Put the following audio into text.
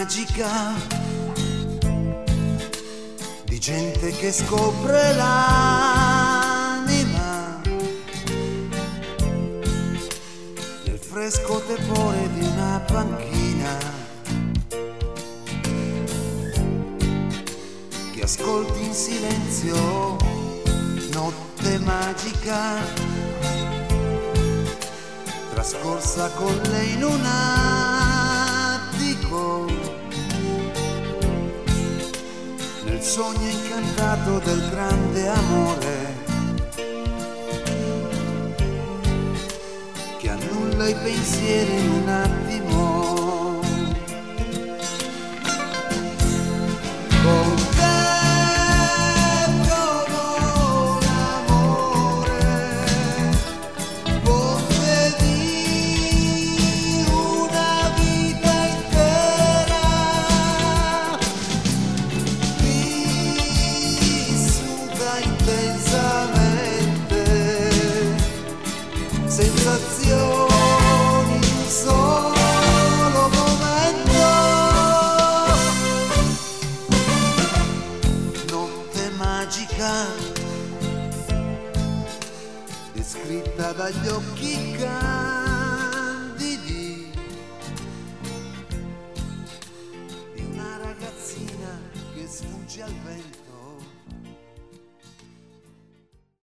magica di gente che scopre l'anima nel fresco tepore di una panchina, che ascolti in silenzio notte magica trascorsa con lei in un attico, nel sogno incantato del grande amore che annulla i pensieri in un attimo. Con te provo l'amore, ponte di una vita intera, vissuta intensamente, sensazioni in un solo momento, notte magica descritta dagli occhi candidi di una ragazzina che sfugge al vento